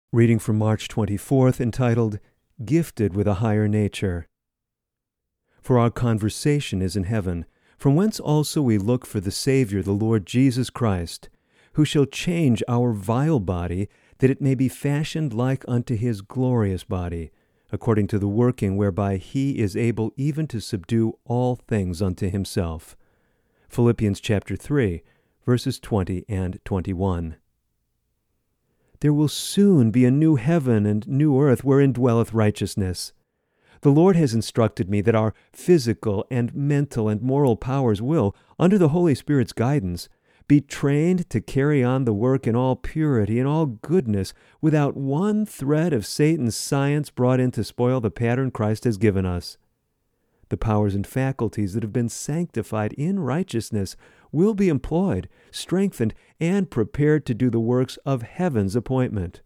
Reading from March 24th, entitled, Gifted with a Higher Nature. For our conversation is in heaven, from whence also we look for the Savior, the Lord Jesus Christ, who shall change our vile body, that it may be fashioned like unto his glorious body, according to the working whereby he is able even to subdue all things unto himself. Philippians chapter 3, verses 20 and 21. There will soon be a new heaven and new earth wherein dwelleth righteousness. The Lord has instructed me that our physical and mental and moral powers will, under the Holy Spirit's guidance, be trained to carry on the work in all purity and all goodness, without one thread of Satan's science brought in to spoil the pattern Christ has given us. The powers and faculties that have been sanctified in righteousness will be employed, strengthened, and prepared to do the works of heaven's appointment.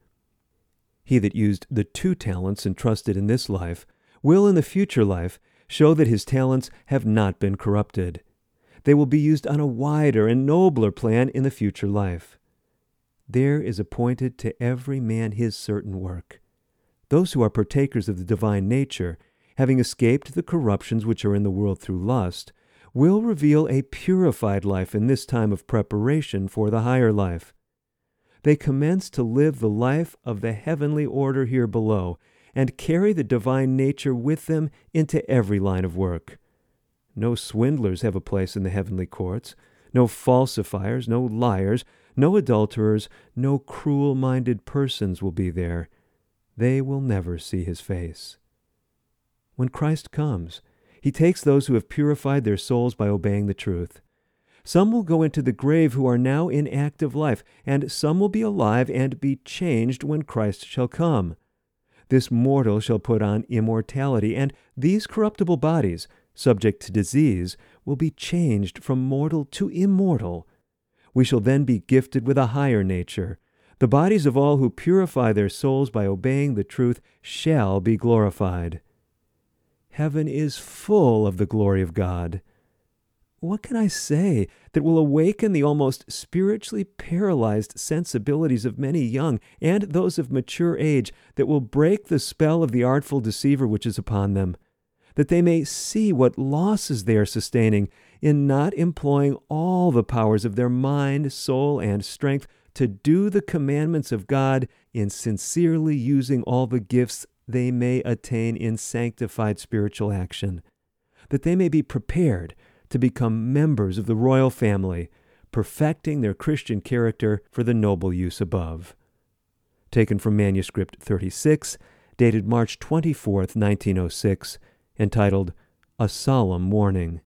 He that used the 2 talents entrusted in this life will in the future life show that his talents have not been corrupted. They will be used on a wider and nobler plan in the future life. There is appointed to every man his certain work. Those who are partakers of the divine nature, having escaped the corruptions which are in the world through lust, will reveal a purified life in this time of preparation for the higher life. They commence to live the life of the heavenly order here below, and carry the divine nature with them into every line of work. No swindlers have a place in the heavenly courts, no falsifiers, no liars, no adulterers, no cruel-minded persons will be there. They will never see his face. When Christ comes, he takes those who have purified their souls by obeying the truth. Some will go into the grave who are now in active life, and some will be alive and be changed when Christ shall come. This mortal shall put on immortality, and these corruptible bodies, subject to disease, will be changed from mortal to immortal. We shall then be gifted with a higher nature. The bodies of all who purify their souls by obeying the truth shall be glorified. Heaven is full of the glory of God. What can I say that will awaken the almost spiritually paralyzed sensibilities of many young and those of mature age, that will break the spell of the artful deceiver which is upon them, that they may see what losses they are sustaining in not employing all the powers of their mind, soul, and strength to do the commandments of God, in sincerely using all the gifts they may attain in sanctified spiritual action, that they may be prepared to become members of the royal family, perfecting their Christian character for the noble use above. Taken from Manuscript 36, dated March 24th, 1906, entitled, A Solemn Warning.